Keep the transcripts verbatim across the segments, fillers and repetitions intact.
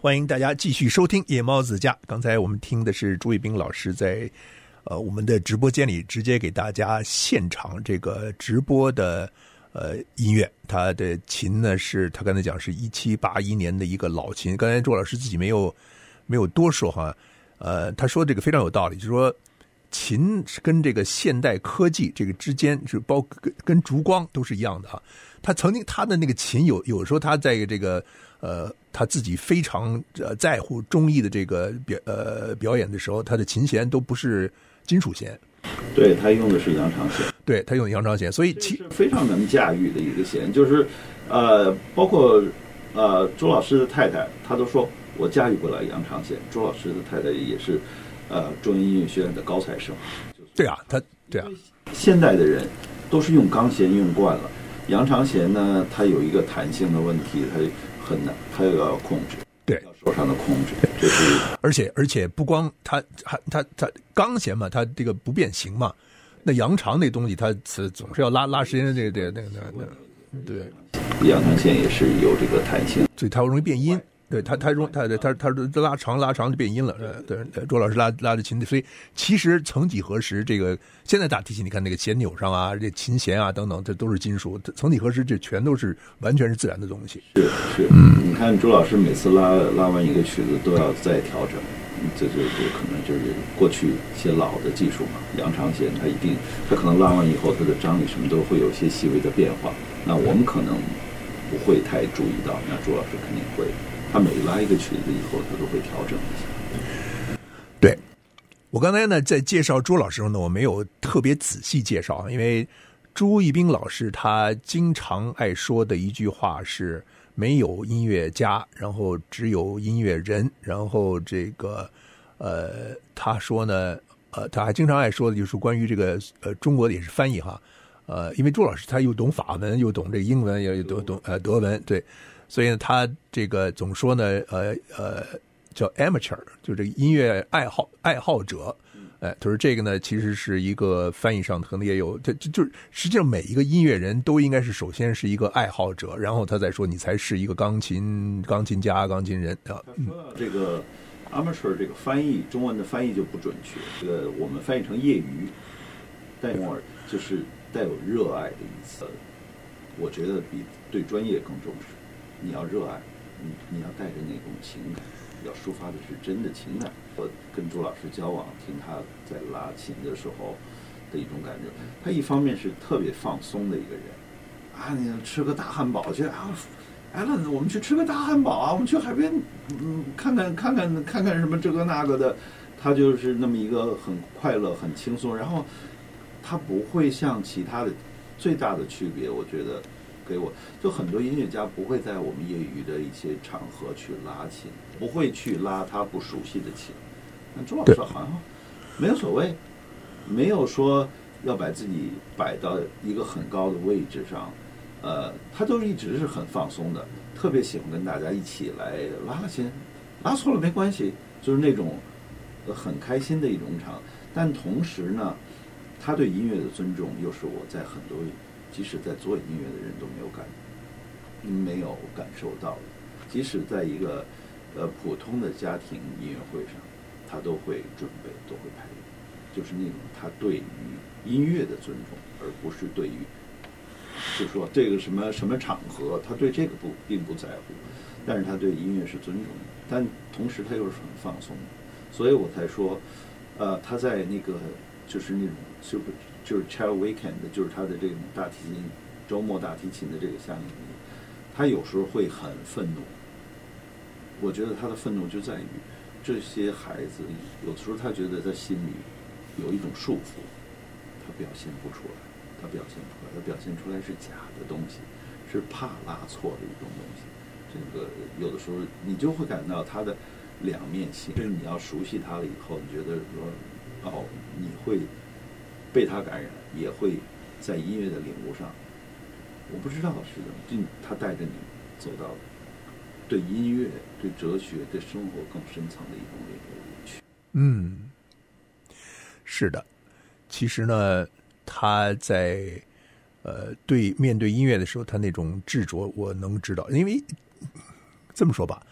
欢迎大家继续收听夜猫子家。刚才我们听的是朱一冰老师在呃我们的直播间里直接给大家现场这个直播的呃音乐。他的琴呢是他刚才讲是一七八一年的一个老琴，刚才朱老师自己没有没有多说哈。呃，他说这个非常有道理，就是说琴跟这个现代科技这个之间是包跟跟烛光都是一样的啊。他曾经他的那个琴有有时候他在这个呃他自己非常呃在乎中意的这个表呃表演的时候，他的琴弦都不是金属弦， 对，他用的是羊肠弦， 对他用羊肠弦，所以其是非常能驾驭的一个弦，就是呃包括呃朱老师的太太，她都说我驾驭不了羊肠弦。朱老师的太太也是呃中央音乐学院的高材生， 对啊，他对啊， 现代的人都是用钢弦用惯了。羊肠弦呢，它有一个弹性的问题，它很难，它又要控制， 对手上的控制，这是而且而且不光它它它它钢弦嘛，它这个不变形嘛，那羊肠那东西它总是要拉拉时间的，这个这个那个那个对， 羊肠弦也是有这个弹性， 所以它容易变音。对他，他容他他他他拉长拉长就变音了。对，周老师拉拉着琴的，所以其实曾几何时，这个现在大提琴，你看那个弦钮上啊，这琴弦啊等等，这都是金属。曾几何时，这全都是完全是自然的东西。 是是，嗯，你看周老师每次拉拉完一个曲子都要再调整，这就就可能就是过去一些老的技术嘛。羊肠弦它一定，它可能拉完以后，它的张力什么都会有一些细微的变化。那我们可能不会太注意到，那周老师肯定会。他每拉一个曲子以后，他都会调整一下。 对，我刚才呢在介绍朱老师呢，我没有特别仔细介绍，因为朱一冰老师他经常爱说的一句话是没有音乐家，然后只有音乐人，然后这个呃他说呢呃他还经常爱说的就是关于这个呃中国的也是翻译哈，呃因为朱老师他又懂法文又懂这个英文也懂懂呃德文，对。所以呢，他这个总说呢，呃呃，叫 amateur， 就这个音乐爱好爱好者，哎，他说这个呢，其实是一个翻译上可能也有，这就就是实际上每一个音乐人都应该是首先是一个爱好者，然后他再说你才是一个钢琴钢琴家、钢琴人啊。 他说到这个 amateur 这个翻译，中文的翻译就不准确，这个我们翻译成业余，带有就是带有热爱的意思，我觉得比对专业更重视。你要热爱，你你要带着那种情感，要抒发的是真的情感。我跟朱老师交往，听他在拉琴的时候的一种感觉，他一方面是特别放松的一个人，啊，你吃个大汉堡去啊，哎，那我们去吃个大汉堡啊，我们去海边，嗯，看看看看看看什么这个那个的，他就是那么一个很快乐、很轻松，然后他不会像其他的最大的区别，我觉得。给我就很多音乐家不会在我们业余的一些场合去拉琴，不会去拉他不熟悉的琴。那朱老师好像没有所谓，没有说要把自己摆到一个很高的位置上，呃，他都一直是很放松的，特别喜欢跟大家一起来拉拉琴，拉错了没关系，就是那种很开心的一种场。但同时呢，他对音乐的尊重又是我在很多。即使在做音乐的人都没有感没有感受到的，即使在一个呃普通的家庭音乐会上，他都会准备，都会排练，就是那种他对于音乐的尊重，而不是对于，就是说这个什么什么场合，他对这个不并不在乎，但是他对音乐是尊重的，但同时他又是很放松的，所以我才说，呃，他在那个就是那种 super。就是 Child Weekend， 就是他的这种大提琴周末大提琴的这个项目里，他有时候会很愤怒。我觉得他的愤怒就在于这些孩子，有时候他觉得在心里有一种束缚，他表现不出来，他表现不出来，他表现出来是假的东西，是怕拉错的一种东西。这个有的时候你就会感到他的两面性，就是你要熟悉他了以后，你觉得说哦，你会。被他感染，也会在音乐的领悟上，我不知道是怎么，他带着你走到对音乐、对哲学、对生活更深层的一种领悟去。 嗯，是的，其实呢，他在呃对面对音乐的时候，他那种执着，我能知道，因为这么说吧，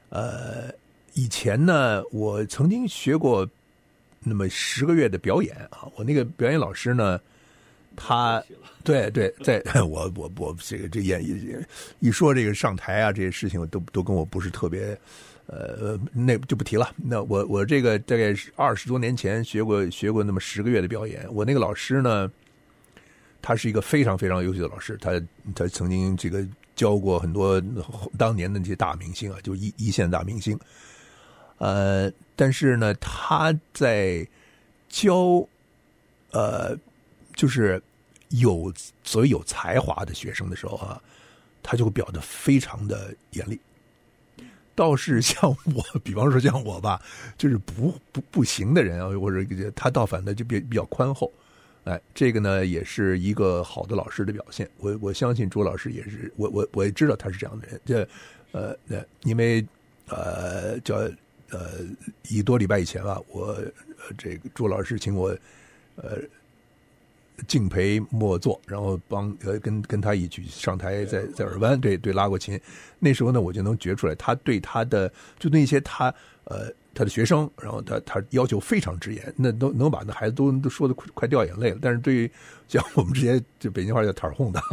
呃，以前呢，我曾经学过那么十个月的表演啊，我那个表演老师呢，他对对，在我我我这个这演一说这个上台啊这些事情，都都跟我不是特别。呃，那就不提了。那我我这个大概是二十多年前学过学过那么十个月的表演。我那个老师呢，他是一个非常非常优秀的老师，他他曾经这个教过很多当年的这些大明星啊，就一一线大明星。呃，但是呢，他在教呃，就是有所谓有才华的学生的时候啊，他就会表得非常的严厉。倒是像我，比方说像我吧，就是不不不行的人啊，或者他倒反的就比比较宽厚，哎，这个呢也是一个好的老师的表现。我我相信朱老师也是，我我我也知道他是这样的人。这呃呃，因为呃叫呃一多礼拜以前吧，我呃这个朱老师请我呃。敬陪末座，然后帮呃跟跟他一起上台在在尔湾对对拉过琴。那时候呢，我就能觉出来，他对他的就那些他呃他的学生，然后他他要求非常之严，那都能把那孩子都都说的快快掉眼泪了。但是对于像我们这些就北京话叫摊儿哄的，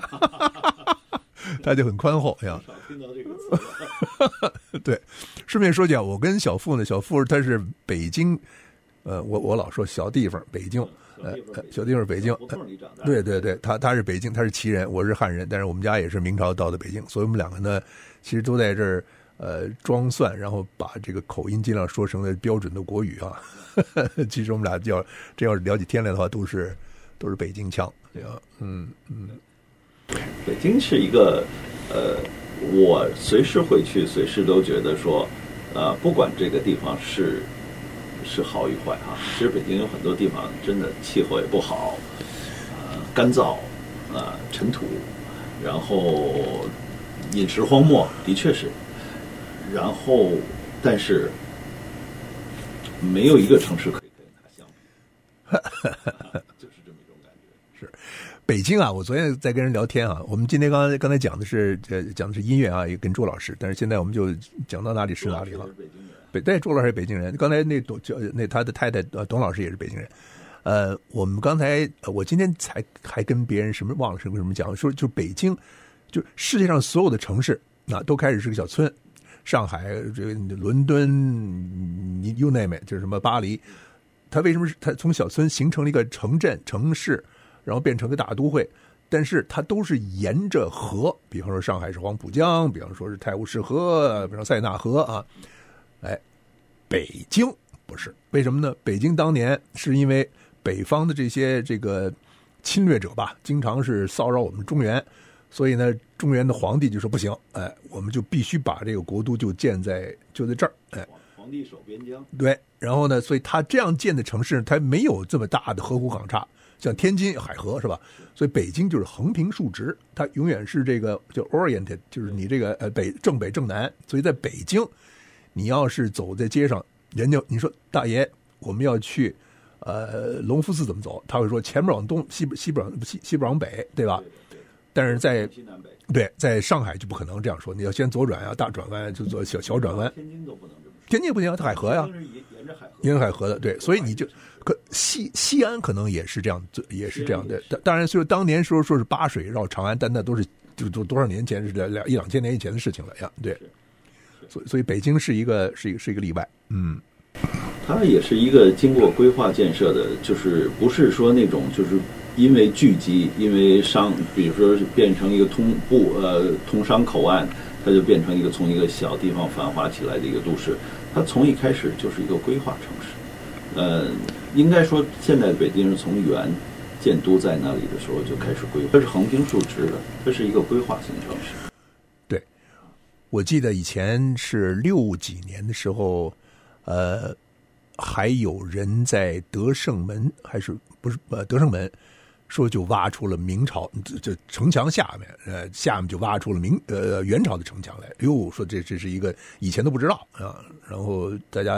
他就很宽厚呀。 少听到这个词。 对，顺便说讲，我跟小付呢，小付他是北京，呃，我我老说小地方北京。呃，小地方北京，对对对，他他是北京，他是旗人，我是汉人，但是我们家也是明朝到的北京，所以我们两个呢，其实都在这儿呃装蒜，然后把这个口音尽量说成了标准的国语啊。其实我们俩要这要是聊起天来的话，都是都是北京腔，对吧？嗯嗯。 北京是一个呃，我随时会去，随时都觉得说，呃，不管这个地方是。是好与坏哈，其实北京有很多地方真的气候也不好，呃，干燥，呃，尘土，然后饮食荒漠，的确是，然后但是没有一个城市可以跟它相比，啊、就是这么一种感觉。 是北京啊，我昨天在跟人聊天啊，我们今天刚才刚才讲的是呃讲的是音乐啊，也跟朱老师，但是现在我们就讲到哪里是哪里了。北对朱老师是北京人，刚才那董那他的太太董老师也是北京人。呃，我们刚才我今天才还跟别人什么忘了什么什么讲，说就北京，就世界上所有的城市那、啊、都开始是个小村，上海、这个伦敦、you name it，就是什么巴黎，它为什么是它从小村形成了一个城镇城市，然后变成个大都会？但是它都是沿着河，比方说上海是黄浦江，比方说是泰晤士河，比方说塞纳河啊。哎，北京不是，为什么呢？北京当年是因为北方的这些这个侵略者吧，经常是骚扰我们中原，所以呢，中原的皇帝就说不行，哎，我们就必须把这个国都就建在就在这儿，哎， 皇帝守边疆， 对，然后呢，所以他这样建的城市，它没有这么大的河湖港岔，像天津海河是吧？所以北京就是横平竖直，它永远是这个就 oriented， 就是你这个呃北正北正南，所以在北京。你要是走在街上，人家你说大爷，我们要去，呃，隆福寺怎么走？他会说前面往东，西西边往西西边往北，对吧？ 对对， 但是在对，在上海就不可能这样说，你要先左转啊，大转弯就做小小转弯。 天津都不能这么说， 天津不行，海河呀， 沿着海河， 沿着海河的，对，所以你就可西西安可能也是这样，也是这样的。当然，就是当年说说是八水绕长安，但那都是就多多少年前是两一两千年以前的事情了呀，对。所以，所以北京是一个是一个是一个例外，嗯， 它也是一个经过规划建设的，就是不是说那种就是因为聚集，因为商，比如说变成一个通不呃通商口岸，它就变成一个从一个小地方繁华起来的一个都市。它从一开始就是一个规划城市，呃，应该说现在北京是从原建都在那里的时候就开始规划，它是横平竖直的，它是一个规划型城市。 我记得以前是六几年的时候，呃，还有人在德胜门还是不是呃德胜门，说就挖出了明朝这这城墙下面，呃下面就挖出了明呃元朝的城墙来。哟，说这这是一个以前都不知道啊，然后大家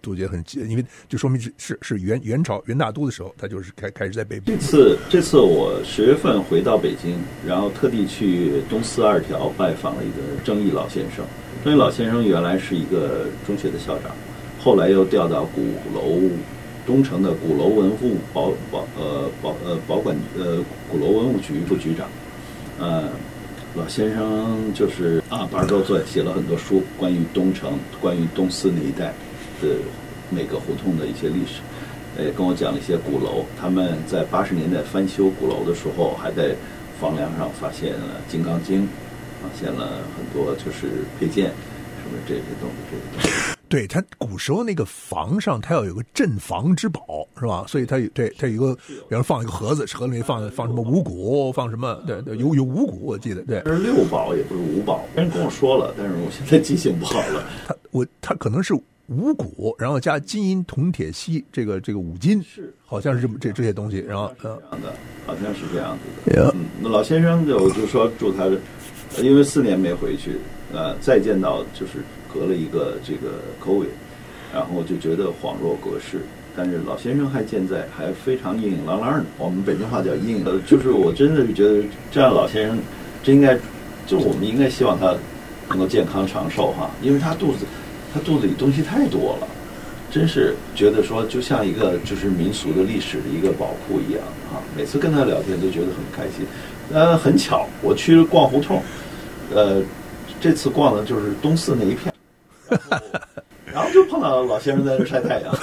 都觉得很，因为就说明是是是元元朝元大都的时候，他就是开开始在北这次这次我十月份回到北京，然后特地去东四二条拜访了一个郑毅老先生。郑毅老先生原来是一个中学的校长，后来又调到鼓楼东城的鼓楼文物保保呃保呃保管呃鼓楼文物局副局长。呃，老先生就是啊八十多岁，写了很多书，关于东城，关于东四那一带的每个胡同的一些历史。也跟我讲了一些鼓楼，他们在八十年代翻修鼓楼的时候，还在房梁上发现了金刚经，发现了很多就是配件，什么这些东西，这些东西。 对，它古时候那个房上，它要有个镇房之宝，是吧？所以它有对它有一个，比方放一个盒子，盒里面放放什么五谷，放什么对对，有有五谷，我记得对。 这是六宝，也不是五宝。别人跟我说了，但是我现在记性不好了。 它我它可能是五谷，然后加金银铜铁锡，这个这个五金是，好像是这这这些东西，然后这样的，好像是这样子的。嗯，那老先生就我就说祝他，因为四年没回去，呃，再见到就是隔了一个这个 COVID， 然后就觉得恍若隔世。但是老先生还健在，还非常硬硬朗朗的。我们北京话叫硬，呃，就是我真的是觉得这样老先生，真应该，就我们应该希望他能够健康长寿哈，因为他肚子。他肚子里东西太多了，真是觉得说就像一个就是民俗的历史的一个宝库一样啊！每次跟他聊天都觉得很开心。呃，很巧，我去逛胡同，呃，这次逛的就是东四那一片，然后, 然后就碰到老先生在这晒太阳。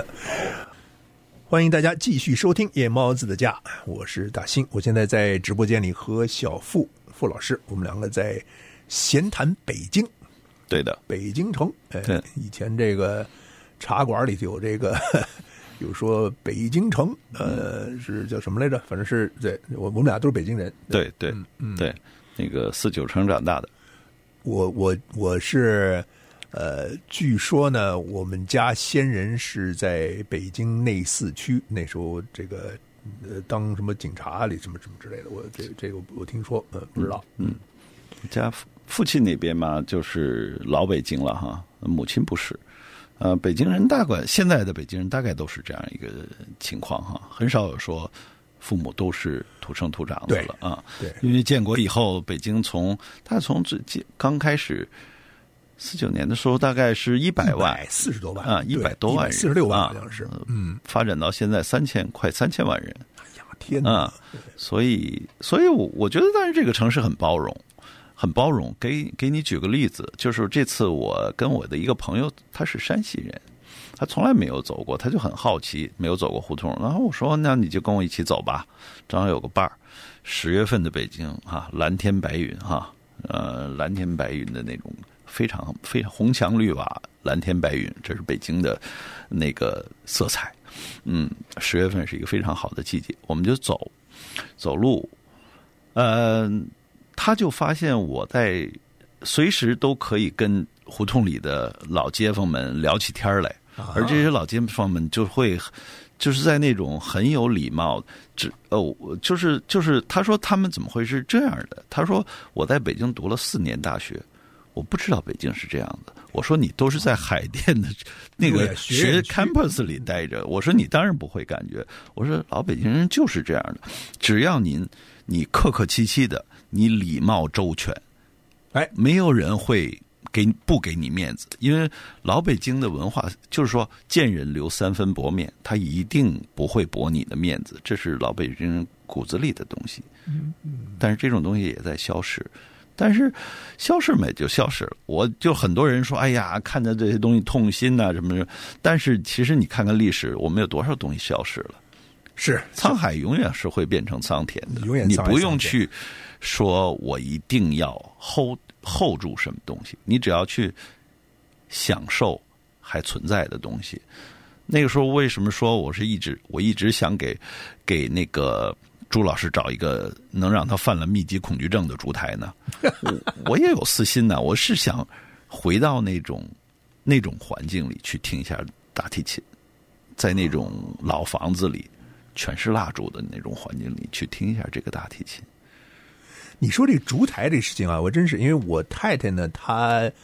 欢迎大家继续收听夜猫子的家，我是大兴，我现在在直播间里和小付付老师，我们两个在闲谈北京。 对的， 北京城，哎， 对， 以前这个茶馆里头有这个，有说北京城，呃，是叫什么来着？反正是对我我们俩都是北京人， 对对嗯嗯， 对，那个四九城长大的， 我我我是，呃，据说呢，我们家先人是在北京内四区，那时候这个呃当什么警察里什么什么之类的，我这这个我听说，呃，不知道， 嗯，嗯家。父亲那边嘛，就是老北京了哈，母亲不是，呃，北京人大概现在的北京人大概都是这样一个情况哈，很少有说父母都是土生土长的了啊。 对， 因为建国以后，北京从他从最刚开始四九年的时候，大概是一百万， 四十多万啊，一百多万人， 四十六万好像是，嗯， 发展到现在三千快三千万人， 哎呀天哪！ 啊，所以所以我我觉得，但是这个城市很包容。很包容，给给你举个例子，就是这次我跟我的一个朋友，他是山西人，他从来没有走过，他就很好奇，没有走过胡同。然后我说，那你就跟我一起走吧，正好有个伴儿。十月份的北京哈，蓝天白云哈，呃，蓝天白云的那种非常非常红墙绿瓦，蓝天白云，这是北京的那个色彩。嗯，十月份是一个非常好的季节，我们就走走路，呃。他就发现我在随时都可以跟胡同里的老街坊们聊起天来，而这些老街坊们就会就是在那种很有礼貌，只哦，就是就是他说他们怎么会是这样的？他说我在北京读了四年大学，我不知道北京是这样的。我说你都是在海淀的那个学 campus 里待着，我说你当然不会感觉。我说老北京人就是这样的，只要您你客客气气的。你礼貌周全， 哎， 没有人会给不给你面子，因为老北京的文化就是说见人留三分薄面，他一定不会驳你的面子，这是老北京人骨子里的东西。 嗯嗯， 但是这种东西也在消失，但是消失没就消失了。我就很多人说，哎呀，看着这些东西痛心呐、啊，什么什么。但是其实你看看历史，我们有多少东西消失了？ 是沧海永远是会变成桑田的， 永远你不用去说我一定要 hold hold 住什么东西，你只要去享受还存在的东西。那个时候为什么说我是一直我一直想给给那个朱老师找一个能让他犯了密集恐惧症的烛台呢？我我也有私心呢，我是想回到那种那种环境里去听一下大提琴，在那种老房子里全是蜡烛的那种环境里去听一下这个大提琴。 你说这烛台这事情啊，我真是因为我太太呢，她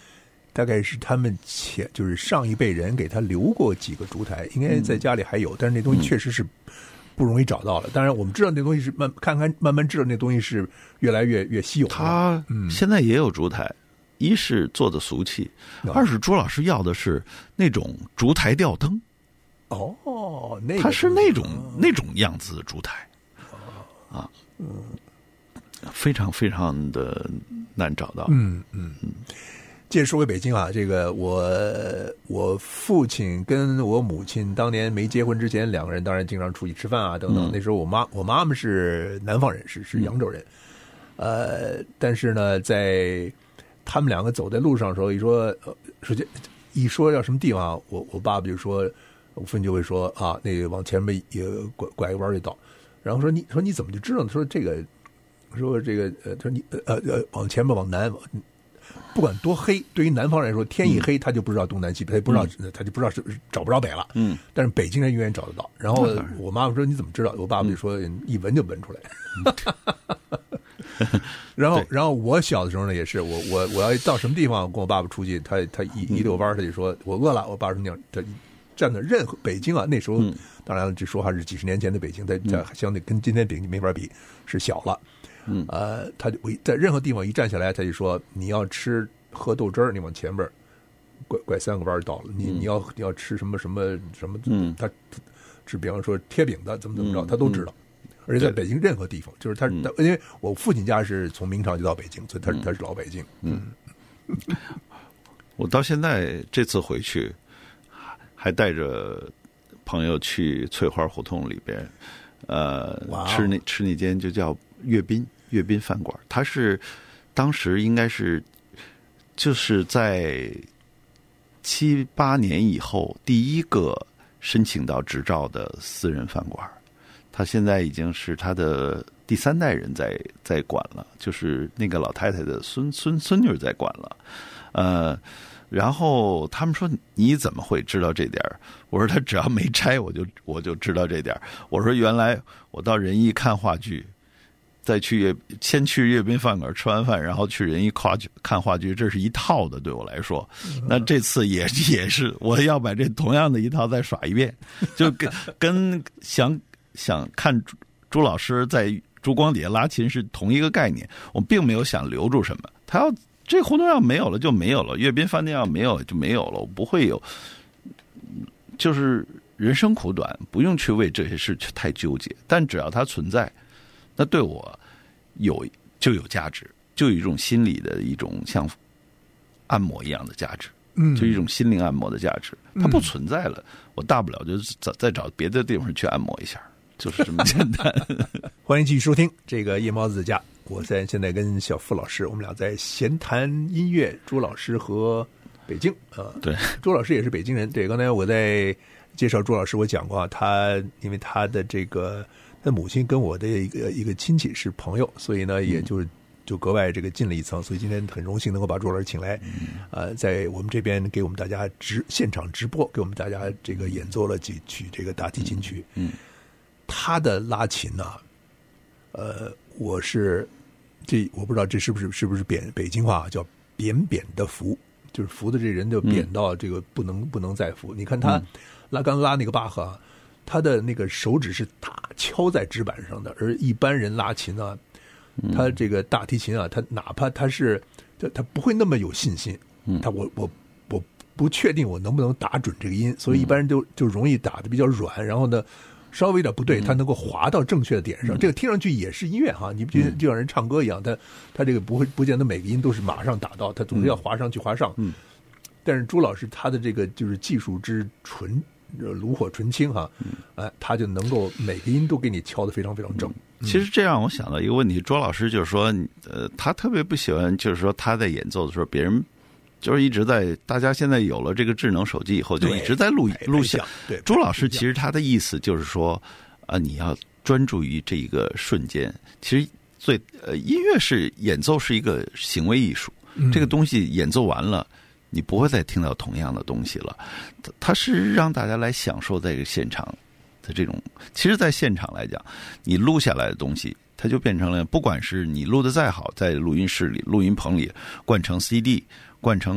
大概是他们前就是上一辈人给他留过几个烛台，应该在家里还有，嗯、但是那东西确实是不容易找到了。当然，我们知道那东西是慢看看慢慢知道那东西是越来越越稀有了。 他现在也有烛台，嗯、一是做的俗气，嗯、二是朱老师要的是那种烛台吊灯。 哦，那个它是那种、嗯、那种样子的烛台，啊，嗯，非常非常的难找到。 嗯嗯嗯。接着说回北京啊，这个我我父亲跟我母亲当年没结婚之前，两个人当然经常出去吃饭啊等等。嗯、那时候我妈我妈妈是南方人，是是扬州人，嗯、呃，但是呢，在他们两个走在路上的时候，一说呃，首先一说要什么地方，我我爸爸就说。我父亲就会说啊，那个往前面也拐拐个弯就到，然后说你说你怎么就知道呢？说这个，说这个呃，他说你呃呃往前面往南，不管多黑，对于南方人来说，天一黑他就不知道东南西北，他就不知道、嗯、他就不知道是找不着北了。嗯，但是北京人永远找得到。然后我妈妈说你怎么知道？我爸爸就说、嗯、一闻就闻出来。然后然后我小的时候呢也是，我我我要到什么地方跟我爸爸出去，他他一一溜弯他就说我饿了，我爸说那样他。站在任何北京啊，那时候、嗯、当然这说话是几十年前的北京，在在相对跟今天北京没法比，是小了。嗯，呃，他就在任何地方一站下来，他就说你要吃喝豆汁儿，你往前边拐拐三个弯到了。你、嗯、你要你要吃什么什么什么，嗯、他是比方说贴饼的怎么怎么着，他都知道。嗯、而且在北京任何地方，就是他，嗯、因为我父亲家是从明朝就到北京，所以他他是老北京。嗯， 嗯我到现在这次回去。还带着朋友去翠花胡同里边，呃， wow. 吃那吃那间就叫阅兵阅兵饭馆。它是当时应该是就是在七八年以后第一个申请到执照的私人饭馆。他现在已经是他的第三代人在在管了，就是那个老太太的孙孙孙女在管了，呃。然后他们说你怎么会知道这点？我说他只要没拆，我就我就知道这点。我说原来我到仁义看话剧，再去阅先去阅兵饭馆吃完饭，然后去仁义看看话剧，这是一套的对我来说。那这次也也是我要把这同样的一套再耍一遍，就跟跟想想看朱朱老师在烛光底下拉琴是同一个概念。我并没有想留住什么，他要。这胡同要没有了就没有了，阅兵饭店要没有了就没有了，我不会有，就是人生苦短，不用去为这些事太纠结。但只要它存在，那对我有就有价值，就有一种心理的一种像按摩一样的价值，嗯，就一种心灵按摩的价值。它不存在了，我大不了就再再找别的地方去按摩一下，就是这么简单。 欢迎继续收听这个夜猫子家。我在现在跟小付老师，我们俩在闲谈音乐。朱老师和北京，呃， 对， 朱老师也是北京人。对，刚才我在介绍朱老师，我讲过，他因为他的这个，他母亲跟我的一个一个亲戚是朋友，所以呢，也就就格外这个近了一层。所以今天很荣幸能够把朱老师请来，呃，在我们这边给我们大家直现场直播，给我们大家这个演奏了几曲这个大提琴曲。嗯，他的拉琴呢、啊，呃，我是。这我不知道这是不是是不是扁北京话叫扁扁的扶，就是扶的这人就扁到这个不能、嗯、不能再扶。你看他、嗯、拉刚拉那个巴赫啊，他的那个手指是打敲在指板上的，而一般人拉琴啊，他这个大提琴啊，他哪怕他是他他不会那么有信心，他我我我不确定我能不能打准这个音，所以一般人就就容易打得比较软，然后呢。稍微有点不对，他能够滑到正确的点上。嗯、这个听上去也是音乐哈，你不觉得就像人唱歌一样，他他这个不会不见得每个音都是马上打到，他总是要滑上去滑上。嗯，但是朱老师他的这个就是技术之纯炉火纯青哈，哎，他就能够每个音都给你敲得非常非常正。 嗯、其实这让我想到一个问题，朱老师就是说，呃，他特别不喜欢，就是说他在演奏的时候，别人。就是一直在，大家现在有了这个智能手机以后，就一直在录录像。 对， 朱老师其实他的意思就是说，啊，你要专注于这一个瞬间。其实最呃，音乐是演奏是一个行为艺术，嗯、这个东西演奏完了，你不会再听到同样的东西了。它是让大家来享受这个现场的这种。其实，在现场来讲，你录下来的东西。它就变成了，不管是你录的再好，在录音室里、录音棚里灌成 C D、灌成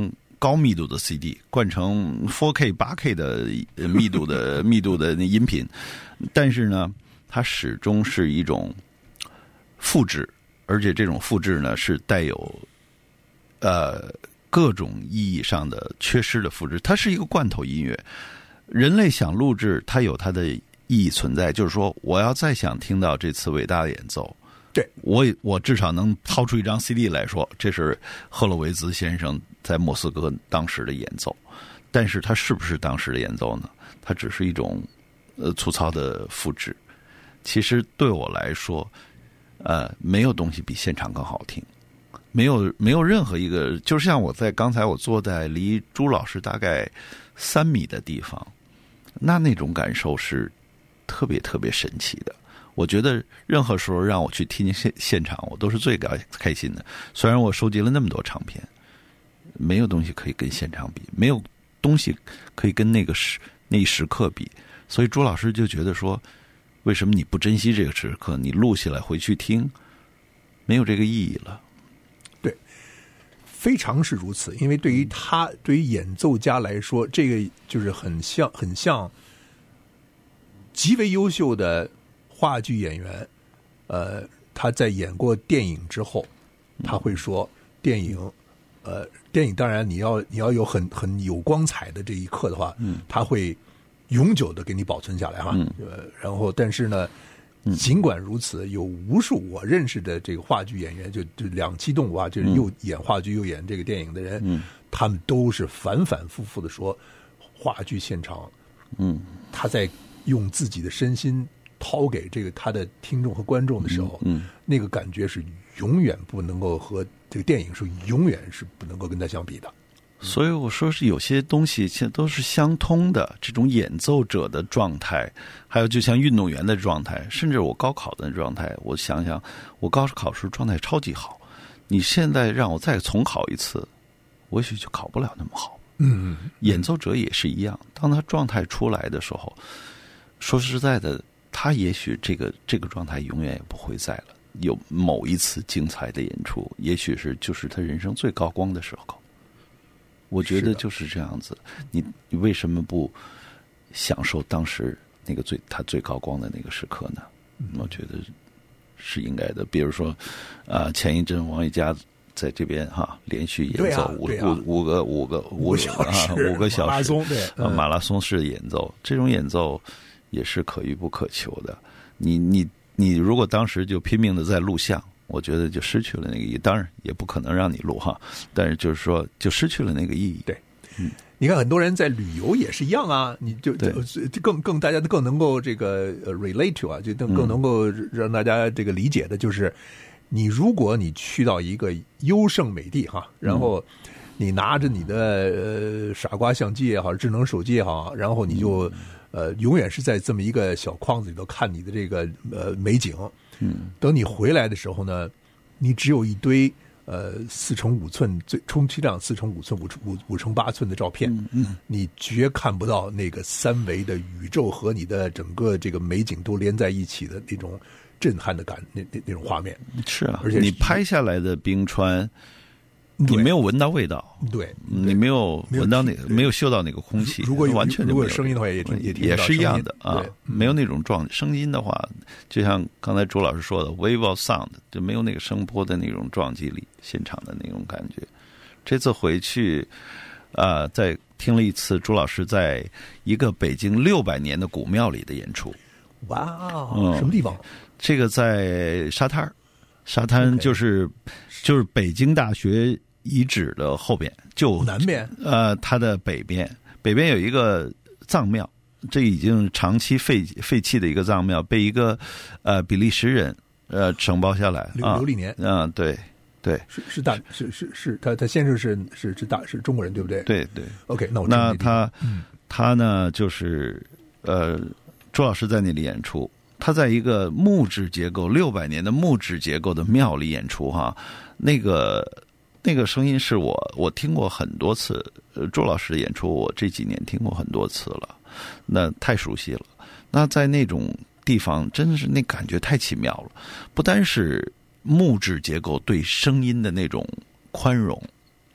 高密度的 C D， 灌成 四 K 八 K 的密度的密度的那音频，但是呢它始终是一种复制，而且这种复制呢是带有呃各种意义上的缺失的复制，它是一个罐头音乐。人类想录制它有它的意义存在，就是说我要再想听到这次伟大的演奏， 对， 我我至少能掏出一张 C D 来说，这是赫洛维兹先生在莫斯科当时的演奏。但是它是不是当时的演奏呢？它只是一种呃粗糙的复制。其实对我来说，呃，没有东西比现场更好听。没有没有任何一个，就像我在刚才我坐在离朱老师大概三米的地方，那那种感受是特别特别神奇的。我觉得任何时候让我去听现现场，我都是最开心的。虽然我收集了那么多唱片，没有东西可以跟现场比，没有东西可以跟那个时那一时刻比。所以朱老师就觉得说，为什么你不珍惜这个时刻？你录下来回去听，没有这个意义了。 对，非常是如此。因为对于他，对于演奏家来说，这个就是很像很像极为优秀的话剧演员。呃，他在演过电影之后，他会说电影，呃，电影当然你要你要有很很有光彩的这一刻的话，嗯，他会永久的给你保存下来哈。嗯、呃，然后但是呢。尽管如此，有无数我认识的这个话剧演员，就就两栖动物啊，就是又演话剧又演这个电影的人，嗯，他们都是反反复复的说，话剧现场，嗯，他在用自己的身心掏给这个他的听众和观众的时候，嗯，那个感觉是永远不能够和这个电影是永远是不能够跟他相比的。 所以我说是有些东西其实都是相通的，这种演奏者的状态，还有就像运动员的状态，甚至我高考的状态，我想想我高考时状态超级好，你现在让我再重考一次，我也许就考不了那么好。 嗯， 演奏者也是一样，当他状态出来的时候，说实在的，他也许这个这个状态永远也不会在了。有某一次精彩的演出，也许是就是他人生最高光的时候。我觉得就是这样子，你你为什么不享受当时那个最他最高光的那个时刻呢？我觉得是应该的。比如说，啊、呃，前一阵王羽佳在这边哈连续演奏五、 啊啊、 五五个五个五个小时、 啊、五个小时马拉松对、 嗯、马拉松式的演奏，这种演奏也是可遇不可求的。你你你如果当时就拼命的在录像。我觉得就失去了那个意义，当然也不可能让你录哈，但是就是说就失去了那个意义。 对，嗯，你看很多人在旅游也是一样啊，你就就更更大家更能够这个 relate to 啊，就更更能够让大家这个理解的就是，你如果你去到一个优胜美地哈，然后你拿着你的呃傻瓜相机也好，智能手机也好，然后你就呃永远是在这么一个小框子里头看你的这个呃美景。嗯，等你回来的时候呢，你只有一堆呃四乘五寸最充其量四乘五寸五五五乘八寸的照片，嗯嗯，你绝看不到那个三维的宇宙和你的整个这个美景都连在一起的那种震撼的感，那那那种画面。 是啊，而且你拍下来的冰川。你没有闻到味道， 对， 你没有闻到那个，没有嗅到那个空气， 如果完全如果有声音的话也也也是一样的啊，没有那种状声音的话，就像刚才朱老师说的 ，wave of sound 就没有那个声波的那种撞击力，现场的那种感觉。这次回去啊、呃，再听了一次朱老师在一个北京六百年的古庙里的演出。 哇，嗯、什么地方？ 这个在沙滩儿。沙滩就是、okay. 就是北京大学遗址的后边，就南边， 呃，它的北边，北边有一个藏庙，这已经长期废废弃的一个藏庙，被一个呃比利时人呃承包下来啊， 刘历年， 嗯，对对， 是是大是是是，他他先生是是是大是中国人，对不对？ 对对 ，OK， 那我那他、 嗯、 他呢就是呃，朱老师在那里演出。他在一个木质结构六百年的木质结构的庙里演出哈，那个那个声音是我我听过很多次，呃，周老师的演出我这几年听过很多次了，那太熟悉了。那在那种地方真的是那感觉太奇妙了，不单是木质结构对声音的那种宽容，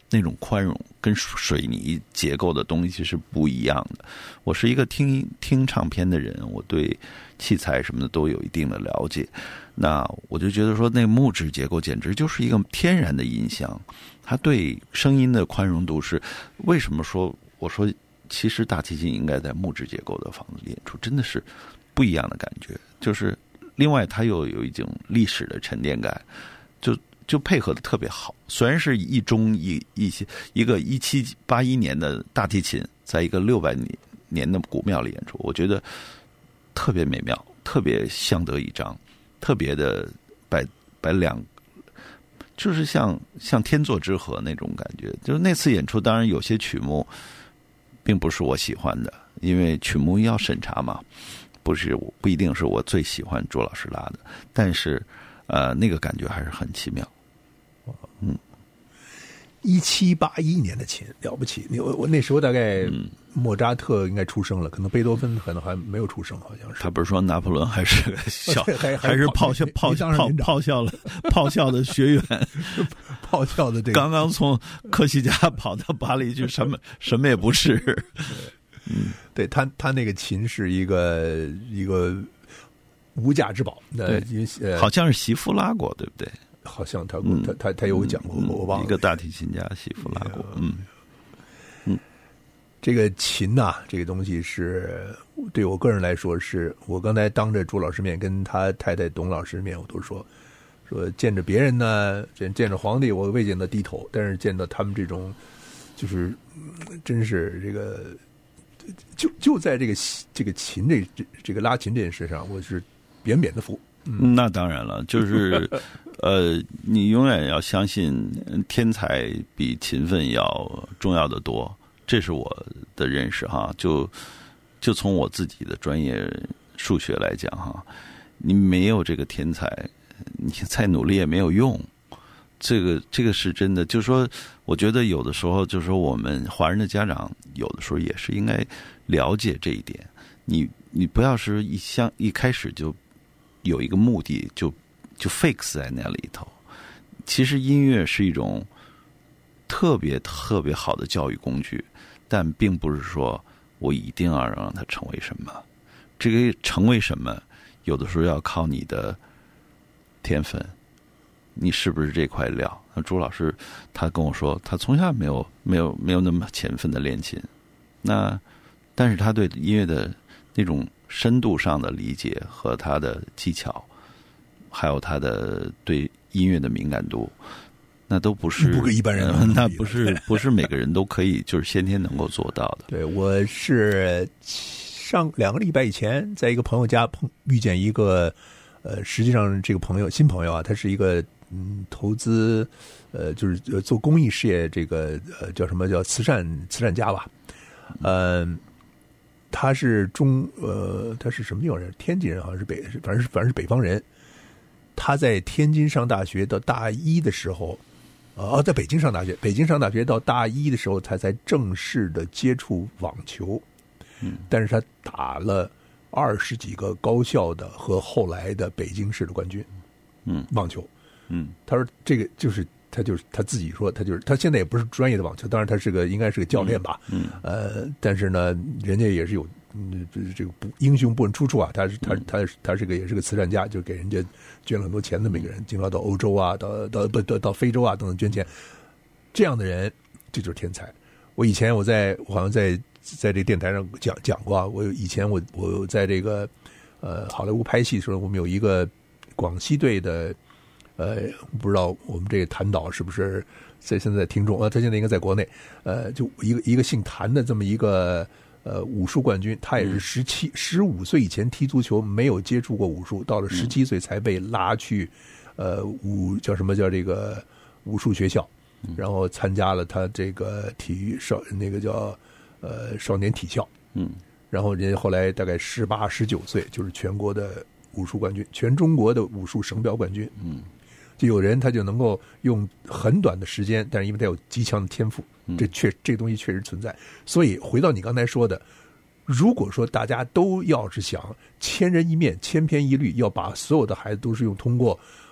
那种宽容跟水泥结构的东西是不一样的。我是一个听听唱片的人，我对器材什么的都有一定的了解。那我就觉得说，那个木质结构简直就是一个天然的音箱，它对声音的宽容度是为什么说我说其实大提琴应该在木质结构的房子里演出，真的是不一样的感觉。就是另外它又有一种历史的沉淀感，就就配合的特别好。虽然是一中一一些一个一七八一年的大提琴，在一个六百年的古庙里演出，我觉得特别美妙，特别相得益彰，特别的摆摆两，就是像像天作之合那种感觉。就是那次演出，当然有些曲目并不是我喜欢的，因为曲目要审查嘛，不是不一定是我最喜欢朱老师拉的，但是呃，那个感觉还是很奇妙。嗯， 一七八一年的琴了不起，我我那时候大概莫扎特应该出生了，可能贝多芬可能还没有出生，好像是。 他不是说拿破仑还是个小， 还还是炮校炮炮炮校了炮校的学员， 炮校的这个刚刚从科西嘉跑到巴黎去，什么什么也不是。 嗯，对他他那个琴是一个一个无价之宝， 对， 呃， 好像是席夫拉过，对不对？ 好像他他他他有讲过， 嗯、 我忘了。 一个大提琴家席夫拉过，嗯嗯， 这个琴呐、啊，这个东西是对我个人来说是，是我刚才当着朱老师面跟他太太董老师面，我都说说见着别人呢，见见着皇帝，我未见得低头，但是见到他们这种，就是真是这个，就就在这个这个琴这这这个拉琴这件事上，我是扁扁的服。 嗯、那当然了，就是呃，你永远要相信天才比勤奋要重要的多，这是我的认识哈。就就从我自己的专业数学来讲哈，你没有这个天才，你再努力也没有用。这个这个是真的，就是说，我觉得有的时候，就是说我们华人的家长有的时候也是应该了解这一点。你你不要是一向一开始就有一个目的就就 fix 在那里头。其实音乐是一种特别特别好的教育工具，但并不是说我一定要让它成为什么。这个成为什么，有的时候要靠你的天分，你是不是这块料？那朱老师他跟我说，他从小没有没有没有那么勤奋的练琴，那但是他对音乐的那种深度上的理解和他的技巧，还有他的对音乐的敏感度，那都不是不跟一般人、 呃，那不是不是每个人都可以就是先天能够做到的。 对，我是上两个礼拜以前，在一个朋友家碰遇见一个，呃，实际上这个朋友新朋友啊，他是一个嗯投资，呃，就是做公益事业，这个呃叫什么叫慈善慈善家吧，嗯、呃。他是中呃，他是什么地方人？天津人，好像是北，反正是反正是北方人。他在天津上大学到大一的时候，哦，在北京上大学，北京上大学到大一的时候，他才正式的接触网球。 嗯， 但是他打了二十几个高校的和后来的北京市的冠军。 嗯， 网球。 嗯， 他说这个就是。他就是他自己说，他就是他现在也不是专业的网球，当然他是个应该是个教练吧， 嗯， 呃，但是呢，人家也是有，嗯，这个不英雄不问出处啊，他是他他他是个也是个慈善家，就给人家捐了很多钱的每个人，经常到欧洲啊，到到不到到非洲啊等等捐钱，这样的人，这就是天才。我以前我在我好像在在这个电台上讲讲过啊，我以前我我在这个呃好莱坞拍戏的时候，我们有一个广西队的。呃，不知道我们这个谭导是不是在现在听众啊？他现在应该在国内。呃，就一个一个姓谭的这么一个呃武术冠军，他也是十七、十五岁以前踢足球，没有接触过武术，到了十七岁才被拉去呃武叫什么叫这个武术学校，然后参加了他这个体育少那个叫呃少年体校， 嗯， 然后人家后来大概十八、十九岁就是全国的武术冠军，全中国的武术省标冠军， 嗯。 就有人他就能够用很短的时间，但是因为他有极强的天赋，这确这个东西确实存在。所以回到你刚才说的，如果说大家都要是想千人一面、千篇一律，要把所有的孩子都是用通过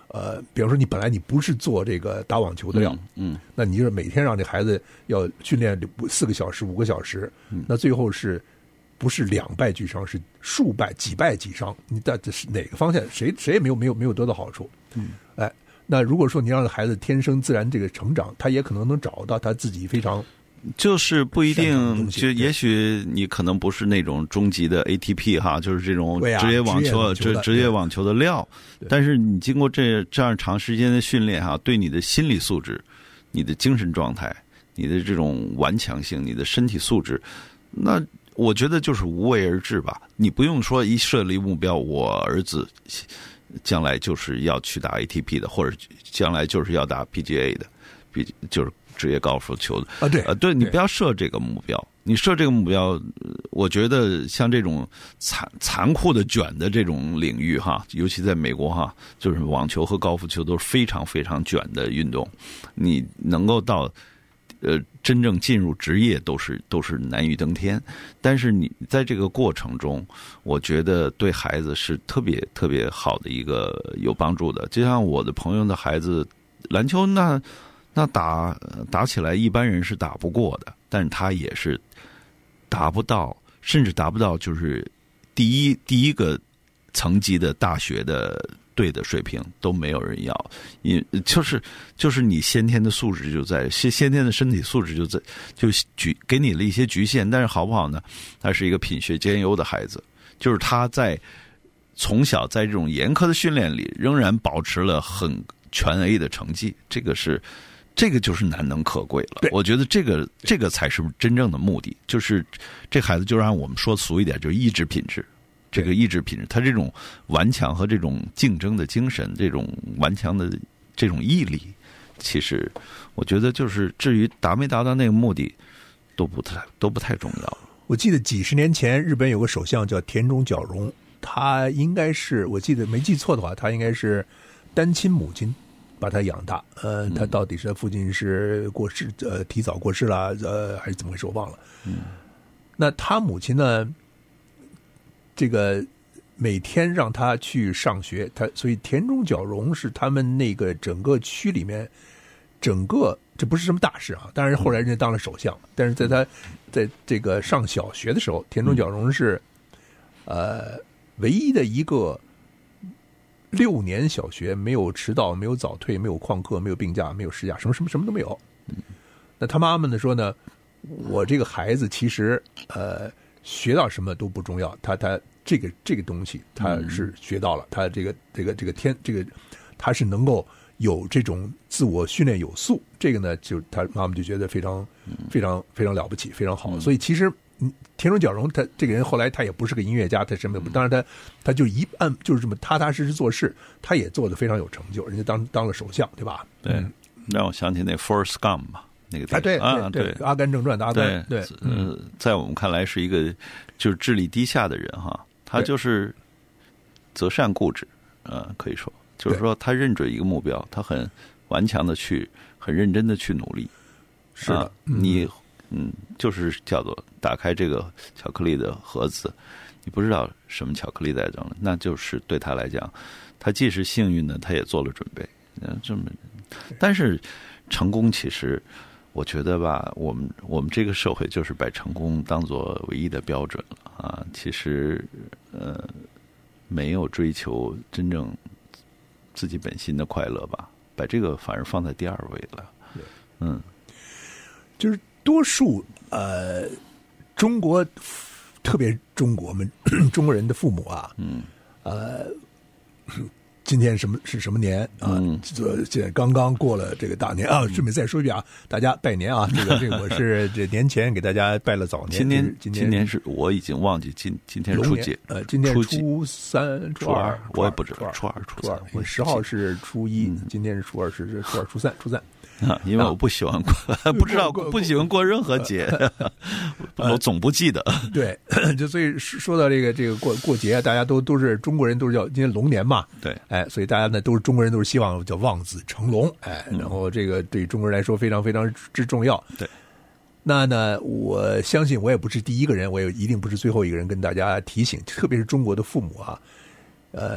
呃，比方说你本来你不是做这个打网球的料， 嗯，嗯那你就是每天让这孩子要训练四个小时、五个小时， 嗯、 那最后是不是两败俱伤，是数败、几败几伤？你到底是哪个方向？谁谁也没有没有没有得到好处。 嗯， 哎，那如果说你让孩子天生自然这个成长，他也可能能找到他自己非常。 就是不一定，就也许你可能不是那种终极的 A T P 哈，就是这种职业网球、职职业网球的料。但是你经过这这样长时间的训练哈，对你的心理素质、你的精神状态、你的这种顽强性、你的身体素质，那我觉得就是无为而治吧。你不用说一设立目标，我儿子将来就是要去打 A T P 的，或者将来就是要打 P G A 的，比就是职业高尔夫球的啊，对啊，对，你不要设这个目标。你设这个目标，我觉得像这种残残酷的卷的这种领域哈，尤其在美国哈，就是网球和高尔夫球都是非常非常卷的运动，你能够到呃真正进入职业都是都是难于登天。但是你在这个过程中，我觉得对孩子是特别特别好的一个有帮助的。就像我的朋友的孩子，篮球那。那打打起来，一般人是打不过的，但是他也是达不到，甚至达不到就是第一第一个层级的大学的队的水平都没有人要，因就是就是你先天的素质就在先先天的身体素质就在就局给你了一些局限，但是好不好呢？他是一个品学兼优的孩子，就是他在从小在这种严苛的训练里，仍然保持了很全 A 的成绩，这个是。这个就是难能可贵了，我觉得这个这个才是真正的目的，就是这孩子就让我们说俗一点，就是意志品质。这个意志品质，他这种顽强和这种竞争的精神，这种顽强的这种毅力，其实我觉得就是至于达没达到那个目的，都不太都不太重要。 我记得几十年前，日本有个首相叫田中角荣，他应该是我记得没记错的话，他应该是单亲母亲。把他养大，呃，他到底是父亲是过世，呃，提早过世了，呃，还是怎么回事？我忘了。 嗯， 那他母亲呢？这个每天让他去上学，他所以田中角荣是他们那个整个区里面，整个这不是什么大事啊。当然后来人家当了首相，但是在他在这个上小学的时候，田中角荣是呃唯一的一个。六年小学没有迟到，没有早退，没有旷课，没有病假，没有事假，什么什么什么都没有。那他妈妈呢说呢，我这个孩子其实呃学到什么都不重要，他他这个这个东西他是学到了，他这个这个这个天这个他是能够有这种自我训练有素，这个呢就他妈妈就觉得非常非常非常了不起，非常好。所以其实。嗯，田中角荣他这个人后来他也不是个音乐家，他什么也不，当然他他就一按就是这么踏踏实实做事，他也做得非常有成就，人家当当了首相，对吧？ 对，嗯、让我想起那 Forrest Gump 嘛，那个啊，对啊， 对，《阿甘正传》的阿甘，对，对嗯、呃，在我们看来是一个就是智力低下的人哈，他就是择善固执，呃，可以说就是说他认准一个目标，他很顽强的去，很认真的去努力， 是的， 啊、你。嗯，就是叫做打开这个巧克力的盒子，你不知道什么巧克力在中，那就是对他来讲，他既是幸运的，他也做了准备。嗯，这么，但是成功其实，我觉得吧，我们我们这个社会就是把成功当作唯一的标准了啊。其实，呃，没有追求真正自己本心的快乐吧，把这个反而放在第二位了。嗯， 就是。多数呃，中国特别中国们中国人的父母啊， 嗯， 呃，今天什么是什么年啊？ 嗯， 这这刚刚过了这个大年啊！顺便再说一遍啊，大家拜年啊！这个这个我是这年前给大家拜了早年。 今年今年今年是我已经忘记今今天初几？ 呃，今天初三、初二， 我也不知道。初二、初三， 我十号是初一，今天是初二，是初二、初三、初三。 啊，因为我不喜欢过，不知道不喜欢过任何节，我总不记得。 对，就所以说到这个这个过过节，大家都都是中国人，都是叫今天龙年嘛。 对， 哎，所以大家呢都是中国人，都是希望叫望子成龙，哎，然后这个对中国人来说非常非常之重要。 对， 那呢，我相信我也不是第一个人，我也一定不是最后一个人跟大家提醒，特别是中国的父母啊，呃。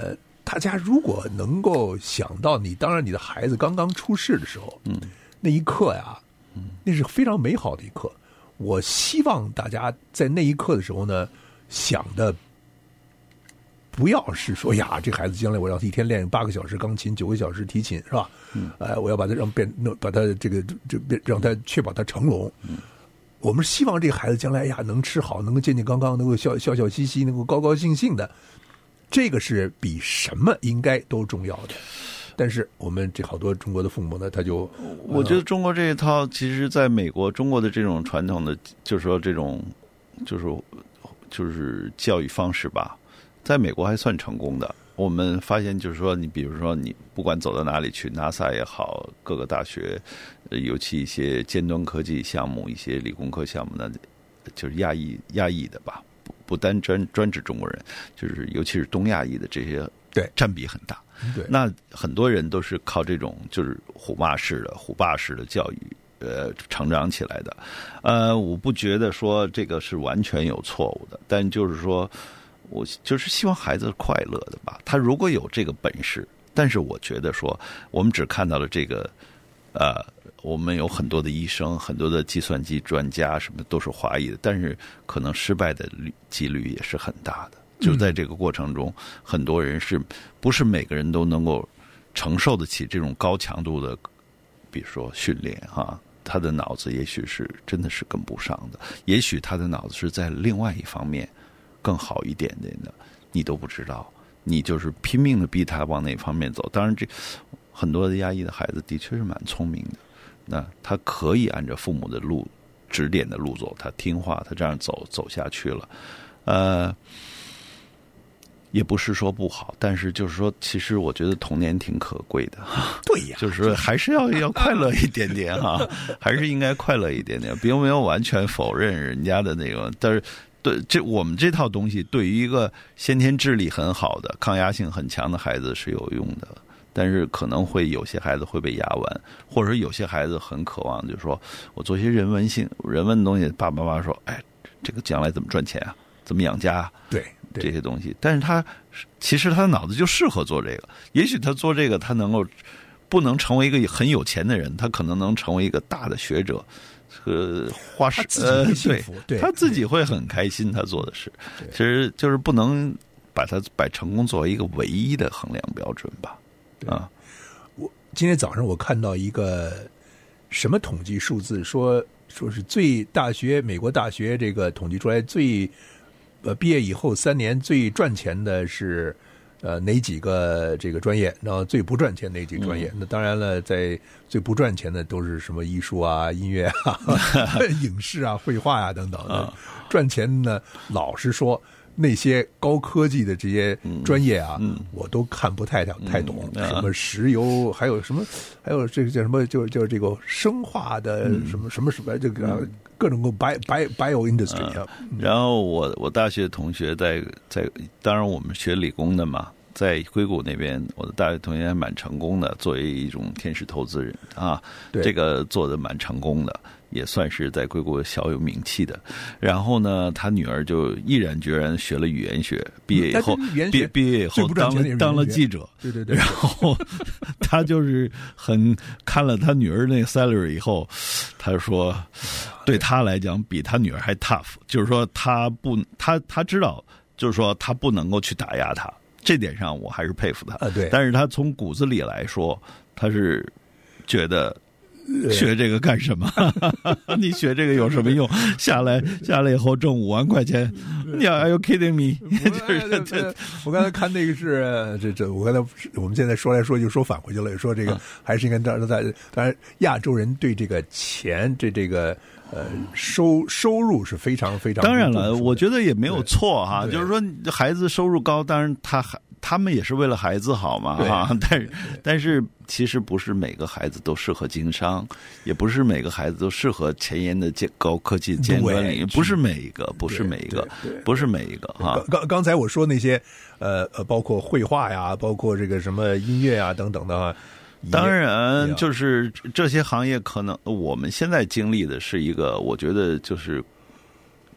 大家如果能够想到你，当然你的孩子刚刚出世的时候，嗯，那一刻呀，嗯，那是非常美好的一刻。我希望大家在那一刻的时候呢，想的不要是说呀，这孩子将来我要一天练八个小时钢琴，九个小时提琴，是吧？嗯，哎、呃，我要把他让变，把他这个这让他确保他成龙。嗯，我们希望这个孩子将来呀能吃好，能够健健康康，能够笑笑笑嘻嘻，能够高高兴兴的。这个是比什么应该都重要的。但是我们这好多中国的父母呢，他就我觉得中国这一套，其实在美国，中国的这种传统的，就是说这种，就是就是教育方式吧。在美国还算成功的，我们发现就是说，你比如说你不管走到哪里去 ，NASA 也好，各个大学，尤其一些尖端科技项目、一些理工科项目呢，就是亚裔亚裔的吧，不不单专专指中国人，就是尤其是东亚裔的这些， 对占比很大。 对， 那很多人都是靠这种就是虎妈式的、虎爸式的教育。呃，成长起来的，呃，我不觉得说这个是完全有错误的，但就是说，我就是希望孩子快乐的吧。他如果有这个本事，但是我觉得说，我们只看到了这个，呃，我们有很多的医生、很多的计算机专家，什么都是华裔的，但是可能失败的率几率也是很大的。就在这个过程中，很多人是不是每个人都能够承受得起这种高强度的，比如说训练哈。他的脑子也许是真的是跟不上的，也许他的脑子是在另外一方面更好一点点的，你都不知道，你就是拼命的逼他往那方面走。当然这很多的亚裔的孩子的确是蛮聪明的，那他可以按照父母的路指点的路走，他听话，他这样走走下去了，呃也不是说不好，但是就是说，其实我觉得童年挺可贵的。 对呀， 就是说还是要要快乐一点点哈，还是应该快乐一点点，并没有完全否认人家的那个。但是，对这我们这套东西，对于一个先天智力很好的、抗压性很强的孩子是有用的。但是可能会有些孩子会被压完，或者说有些孩子很渴望，就是说我做一些人文性、人文的东西，爸爸妈妈说，哎，这个将来怎么赚钱啊？怎么养家啊？ 对。 这些东西，但是他其实他的脑子就适合做这个。也许他做这个，他能够不能成为一个很有钱的人，他可能能成为一个大的学者，呃，画师，呃，对， 对， 他自己会很开心。他做的事，其实就是不能把他把成功作为一个唯一的衡量标准吧。啊， 我今天早上我看到一个什么统计数字，说说是最大学美国大学这个统计出来最。呃，毕业以后三年最赚钱的是呃哪几个这个专业？然后最不赚钱哪几个专业？嗯、那当然了，在最不赚钱的都是什么艺术啊、音乐啊、影视啊、绘画啊等等的。赚钱呢，老实说，那些高科技的这些专业啊，嗯嗯、我都看不太太懂。嗯、什么石油，还有什么，还有这个叫什么，就叫这个生化的什么、嗯、什么什么这个。嗯各种个 bio bio bio industry 啊、 嗯，然后我我大学同学在在，当然我们学理工的嘛，在硅谷那边，我的大学同学还蛮成功的，作为一种天使投资人啊，这个做的蛮成功的，也算是在硅谷小有名气的。然后呢，他女儿就毅然决然学了语言学，毕业以后，毕毕业以后当了当了记者， 对对对。 然后他就是很看了他女儿那个 salary 以后，他说。对他来讲，比他女儿还 tough， 就是说他不，他他知道，就是说他不能够去打压他，这点上我还是佩服他。 啊，对。 但是他从骨子里来说，他是觉得学这个干什么？你学这个有什么用？下来下来以后挣五万块钱，你 Are you kidding me？ 就是这，我刚才看那个是这这，我刚才我们现在说来说就说返回去了，说这个还是应该当在当然亚洲人对这个钱这这个。呃，收收入是非常非常当然了，我觉得也没有错哈。就是说，孩子收入高，当然他他们也是为了孩子好嘛哈。但是但是其实不是每个孩子都适合经商，也不是每个孩子都适合前沿的高科技尖端领域，不是每一个，不是每一个，不是每一个哈。 刚刚才我说那些呃呃，包括绘画呀，包括这个什么音乐啊等等的话。 当然，就是这些行业可能我们现在经历的是一个，我觉得就是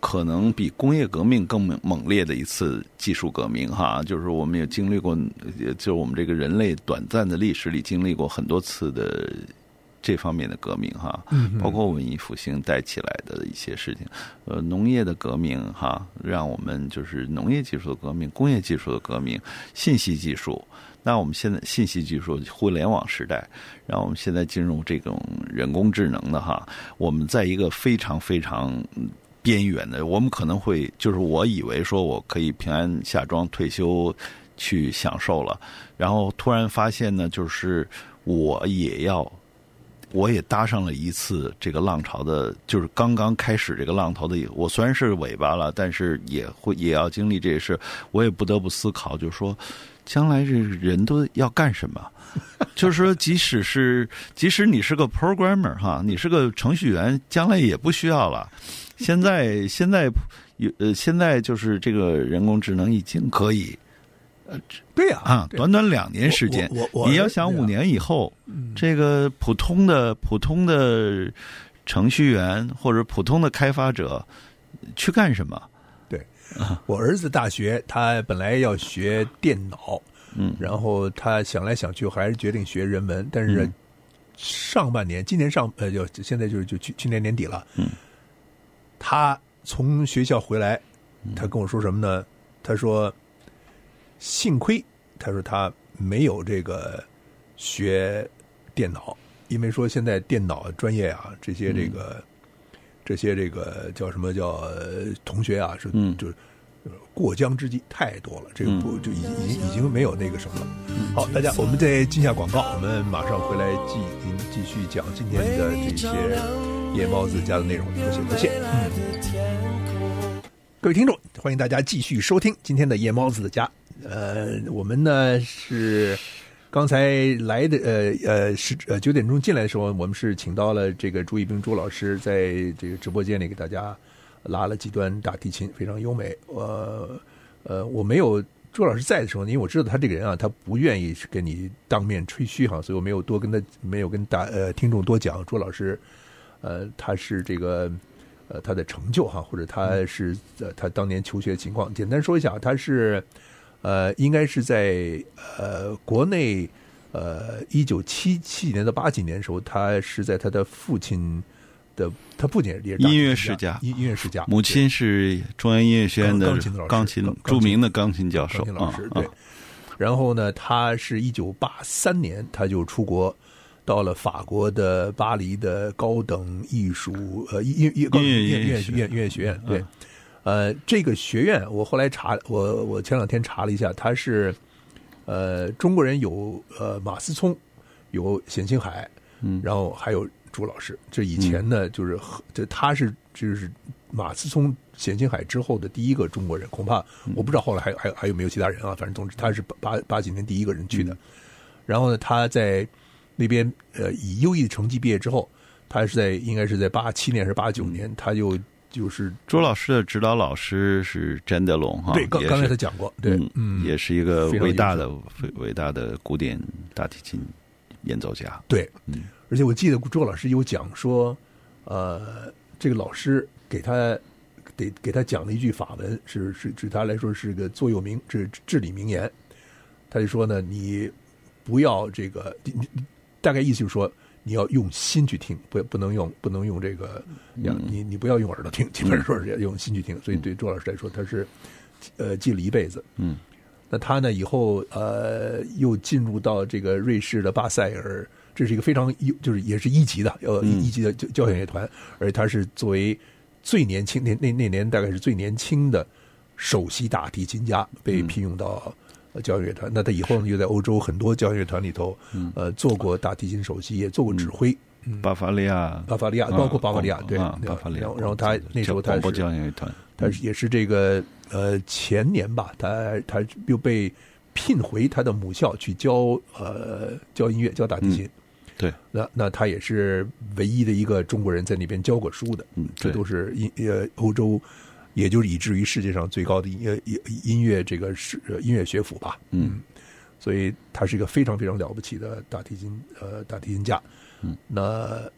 可能比工业革命更猛猛烈的一次技术革命哈，就是我们也经历过，就是我们这个人类短暂的历史里经历过很多次的这方面的革命哈，包括文艺复兴带起来的一些事情，呃，农业的革命哈，让我们就是农业技术的革命、工业技术的革命、信息技术。那我们现在信息技术、互联网时代，然后我们现在进入这种人工智能的哈，我们在一个非常非常边缘的，我们可能会就是我以为说我可以平安下庄退休去享受了，然后突然发现呢，就是我也要。我也搭上了一次这个浪潮的，就是刚刚开始这个浪头的。我虽然是尾巴了，但是也会也要经历这事。我也不得不思考，就是说，将来这人都要干什么？就是说，即使是即使你是个 programmer 哈，你是个程序员，将来也不需要了。现在现在有呃，现在就是这个人工智能已经可以。 对呀、 啊，啊，短短两年时间， 我我我你要想五年以后，嗯、这个普通的普通的程序员或者普通的开发者去干什么？ 对，啊、我儿子大学他本来要学电脑，嗯，然后他想来想去还是决定学人文，但是上半年，嗯、今年上呃就现在就是就去去年年底了，嗯，他从学校回来，他跟我说什么呢？他说。幸亏，他说他没有这个学电脑，因为说现在电脑专业啊，这些这个、嗯、这些这个叫什么叫同学啊，是就是过江之鲫太多了，这个不就已经已经已经没有那个什么了。好，大家我们再进下广告，我们马上回来继继续讲今天的这些夜猫子家的内容。多谢多谢。嗯，各位听众，欢迎大家继续收听今天的夜猫子的家。呃，我们呢是刚才来的，呃呃是呃九点钟进来的时候，我们是请到了这个朱一冰朱老师，在这个直播间里给大家拉了几段大提琴，非常优美。呃呃，我没有朱老师在的时候，因为我知道他这个人啊，他不愿意跟你当面吹嘘哈，所以我没有多跟他没有跟大呃听众多讲朱老师，呃，他是这个。呃，他的成就哈，或者他是呃他当年求学情况，简单说一下，他是呃应该是在呃国内呃一九七七年到八几年的时候，他是在他的父亲的，他父亲也是音乐世家， 音音乐世家， 母亲是中央音乐学院的钢琴老师， 钢琴著名的钢琴教授， 钢琴老师、 啊、 对。然后呢，他是一九八三年他就出国。到了法国的巴黎的高等艺术呃音音音乐音乐学院音乐学院对，嗯、呃这个学院我后来查我我前两天查了一下，他是呃中国人有呃马思聪，有冼星海，嗯，然后还有朱老师，这以前呢、嗯、就是这他是就是马思聪冼星海之后的第一个中国人，恐怕我不知道后来还有还有还有没有其他人啊，反正总之他是八八几年第一个人去的，嗯、然后呢他在。那边呃以优异的成绩毕业之后，他是在应该是在八七年还是八九年，他就就是朱老师的指导老师是詹德龙哈， 对，刚刚才他讲过，对， 嗯，也是一个伟大的伟大的古典大提琴演奏家， 对，嗯，而且我记得朱老师有讲说，呃，这个老师给他给给他讲了一句法文，是是对他来说是个座右铭，是至理名言，他就说呢，你不要这个你。大概意思就是说，你要用心去听，不不能用不能用这个，嗯、你你不要用耳朵听，基本上说是要用心去听。所以对朱老师来说，他是呃记了一辈子。嗯，那他呢以后呃又进入到这个瑞士的巴塞尔，这是一个非常一就是也是一级的呃一级的交响乐团，而且他是作为最年轻那那那年大概是最年轻的首席大提琴家被聘用到。交响乐团，那他以后呢，又在欧洲很多交响乐团里头，嗯、呃，做过大提琴首席，也做过指挥。 嗯、巴伐利亚， 巴伐利亚，包括巴伐利亚，啊、对， 啊、巴伐利亚。 然后，然后他那时候他是交响乐团， 他也是这个呃前年吧，他他又被聘回他的母校去教呃教音乐，教大提琴。 嗯、对， 那那他也是唯一的一个中国人在那边教过书的。嗯，这都是音呃欧洲。也就是以至于世界上最高的音乐音乐这个是音乐学府吧，嗯，所以他是一个非常非常了不起的大提琴呃大提琴家，嗯，那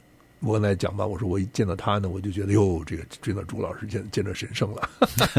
我刚才讲吧，我说我一见到他呢，我就觉得哟，这个见到朱老师见见到神圣了。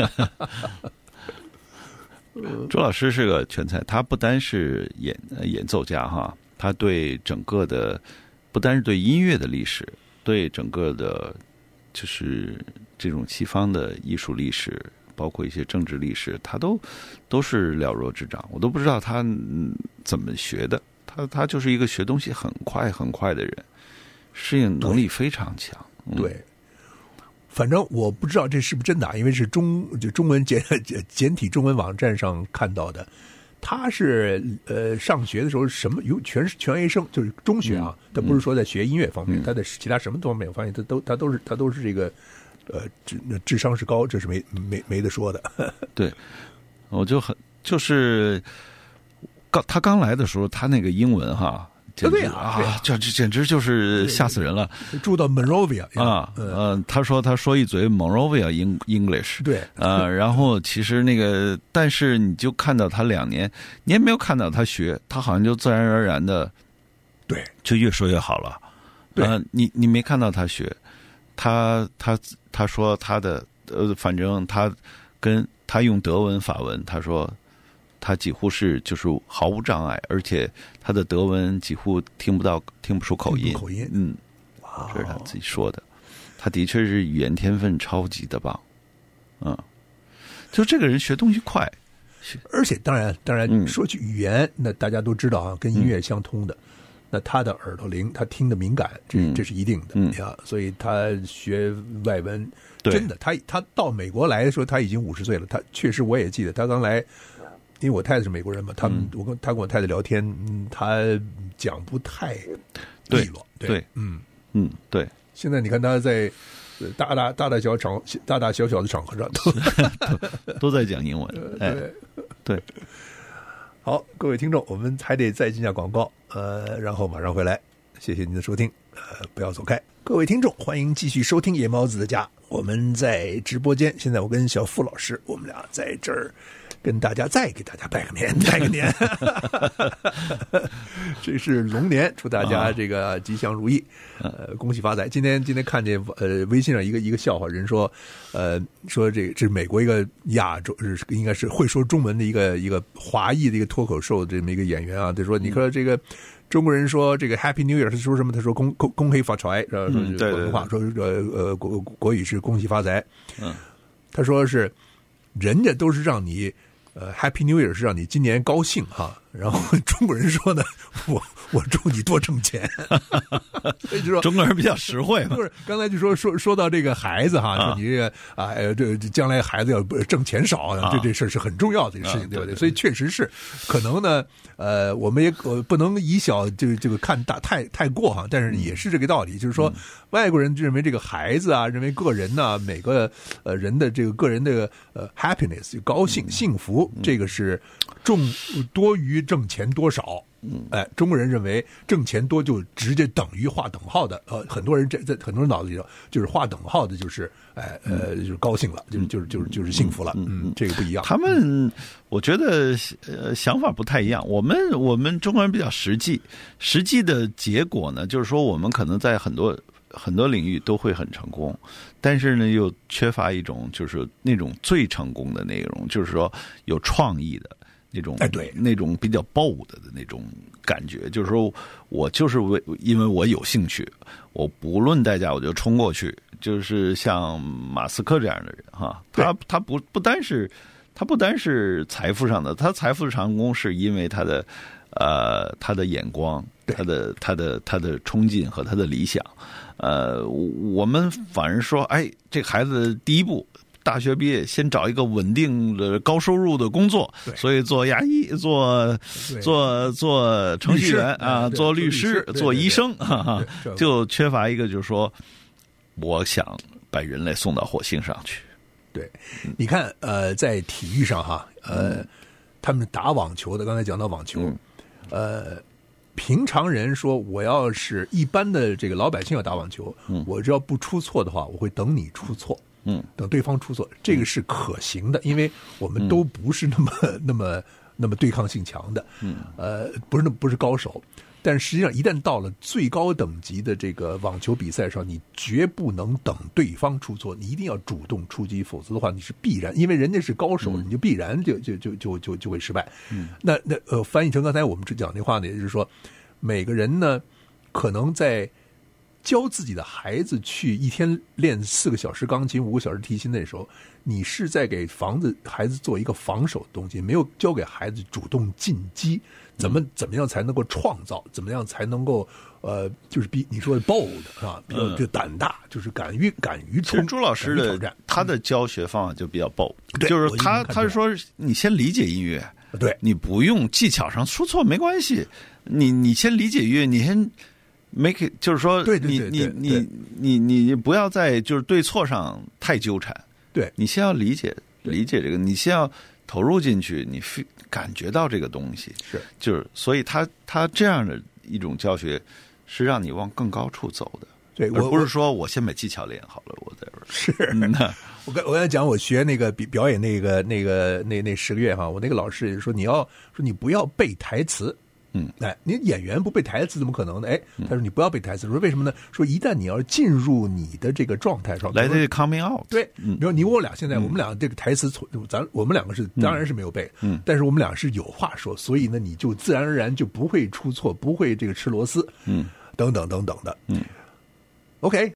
朱老师是个全才，他不单是演演奏家哈，他对整个的不单是对音乐的历史，对整个的就是这种西方的艺术历史，包括一些政治历史，他都都是了若指掌。我都不知道他、嗯、怎么学的，他他就是一个学东西很快很快的人，适应能力非常强。 对。嗯对，反正我不知道这是不是真的，因为是中就中文简简体中文网站上看到的。他是呃上学的时候什么有全是全 A 生，就是中学啊，他不是说在学音乐方面， 嗯、 他的其他什么方面，我发现他都他都是他都是这个呃智智商是高，这是没没没得说的。 对，我就很就是刚他刚来的时候，他那个英文哈。 对啊，啊这这简直就是吓死人了！ 住到 Monrovia 啊，嗯、呃，他说他说一嘴 Monrovia English， 对， 呃，然后其实那个，但是你就看到他两年，你也没有看到他学，他好像就自然而然的， 对， 就越说越好了。 对， 呃、你你没看到他学，他他他说他的呃，反正他跟他用德文法文，他说。他几乎是就是毫无障碍，而且他的德文几乎听不到听不出口音。 口音， 嗯，这是他自己说的。他的确是语言天分超级的棒，嗯，就这个人学东西快， 而且当然当然说起语言，嗯、那大家都知道啊，跟音乐相通的，嗯、那他的耳朵灵，他听得敏感，这、嗯、这是一定的，嗯呀，所以他学外文真的，他他到美国来的时候他已经五十岁了，他确实我也记得他刚来。因为我太太是美国人嘛，他们、嗯、我跟他跟我太太聊天，嗯，他讲不太利落， 对，对嗯嗯，对。 现在你看他在大大大大小场大大小小的场合上都都在讲英文，哎，对。 好，各位听众，我们还得再进下广告，呃，然后马上回来，谢谢您的收听，呃，不要走开。各位听众，欢迎继续收听野猫子的家，我们在直播间，现在我跟小付老师，我们俩在这儿。跟大家再给大家拜个年，拜个年，这是龙年，祝大家这个吉祥如意，呃，恭喜发财。今天今天看见呃微信上一个一个笑话，人说，呃，说这这是美国一个亚洲是应该是会说中文的一个一个华裔的一个脱口秀的这么一个演员啊，他说，你说这个中国人说这个 Happy New Year 是说什么？他说恭恭恭喜发财，然后说广东话说呃呃国国语是恭喜发财， 嗯， 他说是人家都是让你。呃 ，Happy New Year 是让你今年高兴哈，然后中国人说呢，我我祝你多挣钱，所以就说中国人比较实惠嘛。 不是，刚才就说说说到这个孩子哈，说你这个啊，这将来孩子要挣钱少，啊、这这事是很重要的一个事情，啊、对不对？所以确实是，可能呢，呃，我们也呃不能以小这个这个看大太太过哈，但是也是这个道理，就是说。嗯外国人认为这个孩子啊，认为个人呢、啊，每个呃人的这个个人的呃 happiness 高兴幸福，这个是重多于挣钱多少。哎，中国人认为挣钱多就直接等于划等号的，呃，很多人在在很多人脑子里头就是划等号的，就是哎呃就是高兴了，就是就是就是就是幸福了，嗯，这个不一样。 他们我觉得呃想法不太一样，我们我们中国人比较实际，实际的结果呢，就是说我们可能在很多。很多领域都会很成功，但是呢，又缺乏一种就是那种最成功的内容，就是说有创意的那种， 哎，对， 那种比较 bold 的那种感觉，就是说我就是为因为我有兴趣，我不论代价我就冲过去，就是像马斯克这样的人哈，他他不不单是他不单是财富上的，他财富成功是因为他的呃他的眼光，他的他的他的冲劲和他的理想。呃，我们反而说，哎，这孩子第一步，大学毕业先找一个稳定的高收入的工作，所以做牙医、做做做程序员啊，做律师、做医生啊，就缺乏一个，就是说，我想把人类送到火星上去。 对，你看，呃，在体育上哈，呃，他们打网球的，刚才讲到网球，呃。平常人说，我要是一般的这个老百姓要打网球，嗯、我只要不出错的话，我会等你出错， 嗯， 等对方出错，这个是可行的，因为我们都不是那么、嗯、那么那么对抗性强的， 嗯， 呃，不是那不是高手。 但实际上一旦到了最高等级的这个网球比赛上，你绝不能等对方出错，你一定要主动出击，否则的话你是必然，因为人家是高手，你就必然就就就就就就会失败。嗯，那那呃，翻译成刚才我们讲那话呢，也就是说，每个人呢可能在教自己的孩子去一天练四个小时钢琴、五个小时提琴的时候，你是在给房子孩子做一个防守的东西，没有教给孩子主动进击，怎么怎么样才能够创造，怎么样才能够呃，就是比你说 bold 啊，比较就胆大，就是敢于敢于冲。 其实朱老师的他的教学方法就比较 bold，就是他他是说你先理解音乐， 对， 你不用技巧上出错没关系，你你先理解音乐，你先。make it 就是说， 对对对你你你你你不要在就是对错上太纠缠， 对你先要理解理解这个，你先要投入进去，你感觉到这个东西是， 就是所以他他这样的一种教学是让你往更高处走的， 对， 而不是说我先把技巧练好了，我再是。 嗯、 我刚我刚才讲我学那个表演那个那个那那十个月哈，我那个老师也说你要说你不要背台词。 嗯， 哎，你演员不背台词怎么可能呢？哎，他说你不要背台词，说为什么呢？说一旦你要进入你的这个状态上， 来这 coming out， 对，比如你我俩现在，我们俩这个台词，咱我们两个是当然是没有背， 嗯， 但是我们俩是有话说，所以呢，你就自然而然就不会出错，不会这个吃螺丝， 嗯， 等等等等的， 嗯 ，OK。